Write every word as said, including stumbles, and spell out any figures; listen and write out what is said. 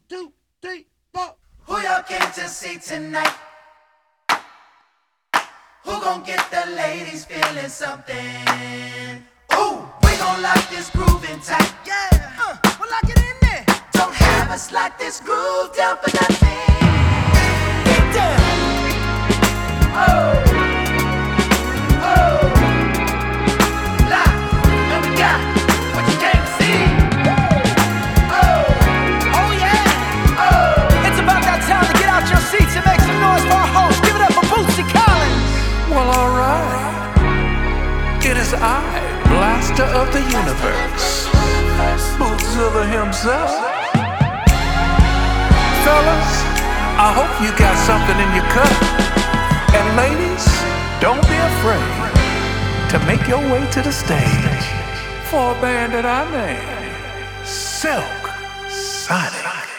two, three, four. Who y'all came to see tonight? Who gon' get the ladies feeling something? Ooh, we gon' lock this groove in tight. Yeah, uh, we'll lock it in there. Don't have us lock this groove down for nothing. Get down. Oh, oh, lock, and we got what you came to see. Oh, Oh yeah, oh, it's about that time to get out your seats and make some noise for our host. Give it up for Bootsy Collins. Well, alright. It is I, Blaster of the Universe, Bootzilla himself. Fellas, I hope you got something in your cup. And ladies, don't be afraid to make your way to the stage for a band that I name Silk Sonic.